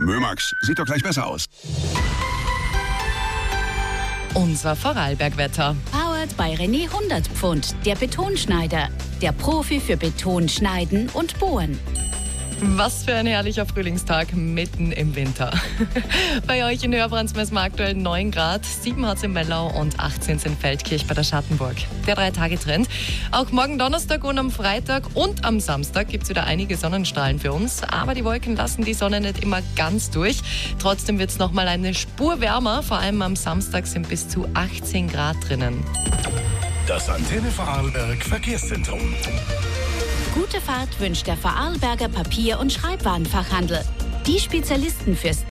Mömax, sieht doch gleich besser aus. Unser Vorarlbergwetter. Powered bei René 100 Pfund, der Betonschneider. Der Profi für Beton schneiden und bohren. Was für ein herrlicher Frühlingstag mitten im Winter. Bei euch in Hörbrands messen wir aktuell 9 Grad, 7 hat es in Mellau und 18 in Feldkirch bei der Schattenburg. Der 3-Tage-Trend. Auch morgen Donnerstag und am Freitag und am Samstag gibt es wieder einige Sonnenstrahlen für uns. Aber die Wolken lassen die Sonne nicht immer ganz durch. Trotzdem wird es nochmal eine Spur wärmer. Vor allem am Samstag sind bis zu 18 Grad drinnen. Das Antenne Vorarlberg Verkehrszentrum. Gute Fahrt wünscht der Vorarlberger Papier- und Schreibwarenfachhandel. Die Spezialisten fürs